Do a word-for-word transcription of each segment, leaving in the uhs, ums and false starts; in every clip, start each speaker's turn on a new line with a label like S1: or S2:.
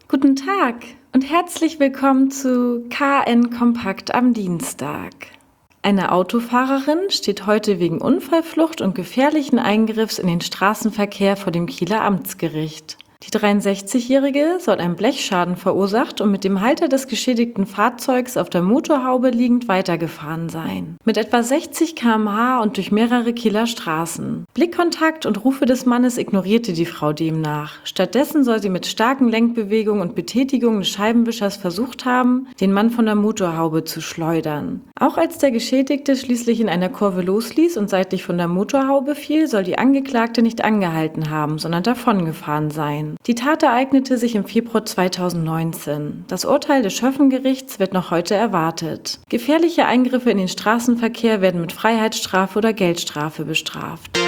S1: Guten Tag und herzlich willkommen zu K N Kompakt am Dienstag. Eine Autofahrerin steht heute wegen Unfallflucht und gefährlichen Eingriffs in den Straßenverkehr vor dem Kieler Amtsgericht. Die dreiundsechzigjährige soll einen Blechschaden verursacht und mit dem Halter des geschädigten Fahrzeugs auf der Motorhaube liegend weitergefahren sein. Mit etwa sechzig Kilometer pro Stunde und durch mehrere Kieler Straßen. Blickkontakt und Rufe des Mannes ignorierte die Frau demnach. Stattdessen soll sie mit starken Lenkbewegungen und Betätigungen des Scheibenwischers versucht haben, den Mann von der Motorhaube zu schleudern. Auch als der Geschädigte schließlich in einer Kurve losließ und seitlich von der Motorhaube fiel, soll die Angeklagte nicht angehalten haben, sondern davongefahren sein. Die Tat ereignete sich im Februar zweitausendneunzehn. Das Urteil des Schöffengerichts wird noch heute erwartet. Gefährliche Eingriffe in den Straßenverkehr werden mit Freiheitsstrafe oder Geldstrafe bestraft.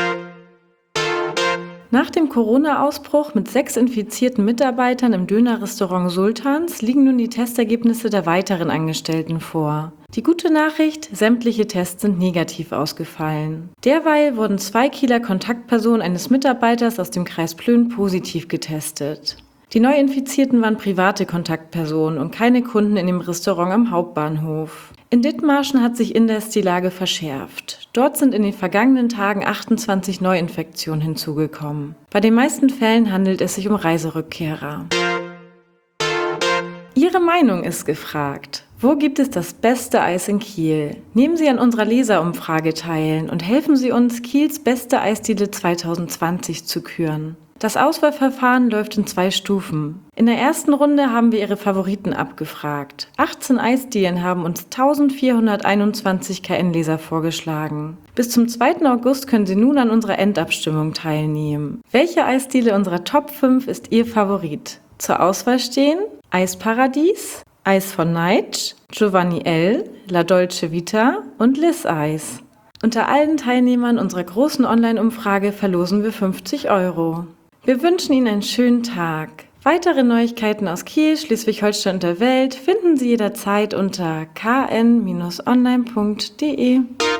S1: Nach dem Corona-Ausbruch mit sechs infizierten Mitarbeitern im Dönerrestaurant Sultans liegen nun die Testergebnisse der weiteren Angestellten vor. Die gute Nachricht, sämtliche Tests sind negativ ausgefallen. Derweil wurden zwei Kieler Kontaktpersonen eines Mitarbeiters aus dem Kreis Plön positiv getestet. Die Neuinfizierten waren private Kontaktpersonen und keine Kunden in dem Restaurant am Hauptbahnhof. In Dithmarschen hat sich indes die Lage verschärft. Dort sind in den vergangenen Tagen achtundzwanzig Neuinfektionen hinzugekommen. Bei den meisten Fällen handelt es sich um Reiserückkehrer. Ihre Meinung ist gefragt. Wo gibt es das beste Eis in Kiel? Nehmen Sie an unserer Leserumfrage teil und helfen Sie uns, Kiels beste Eisdiele zweitausendzwanzig zu küren. Das Auswahlverfahren läuft in zwei Stufen. In der ersten Runde haben wir Ihre Favoriten abgefragt. achtzehn Eisdielen haben uns eintausendvierhunderteinundzwanzig K N-Leser vorgeschlagen. Bis zum zweiten August können Sie nun an unserer Endabstimmung teilnehmen. Welche Eisdiele unserer Top fünf ist Ihr Favorit? Zur Auswahl stehen Eisparadies, Eis von Neitsch, Giovanni L., La Dolce Vita und Liss Eis. Unter allen Teilnehmern unserer großen Online-Umfrage verlosen wir fünfzig Euro. Wir wünschen Ihnen einen schönen Tag. Weitere Neuigkeiten aus Kiel, Schleswig-Holstein und der Welt finden Sie jederzeit unter k n Bindestrich online punkt d e.